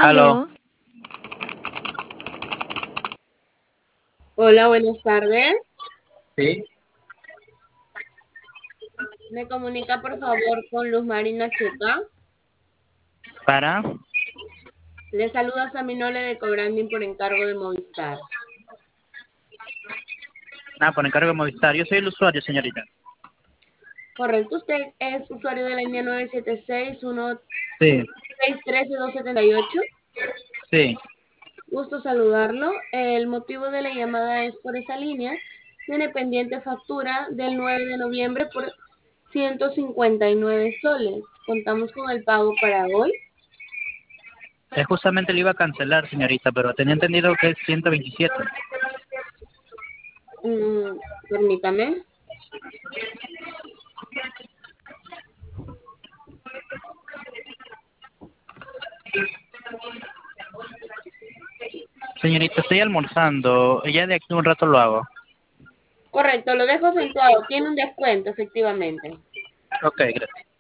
Aló. Aló, Hola, buenas tardes. Sí. Me comunica por favor con Luz Marina Checa. Para. Le saluda Saminole de Cobranding por encargo de Movistar. Por encargo de Movistar. Yo soy el usuario, señorita. Correcto, usted es usuario de la línea 976 Sí, 113 278. sí. Gusto saludarlo. El motivo de la llamada es por esa línea. Tiene pendiente factura del 9 de noviembre por 159 soles. Contamos con el pago para hoy. Justamente le iba a cancelar, señorita, pero tenía entendido que es 127. Permítame. Señorita, estoy almorzando. Ya de aquí un rato lo hago. Correcto, lo dejo acentuado. Tiene un descuento, efectivamente. Ok, gracias.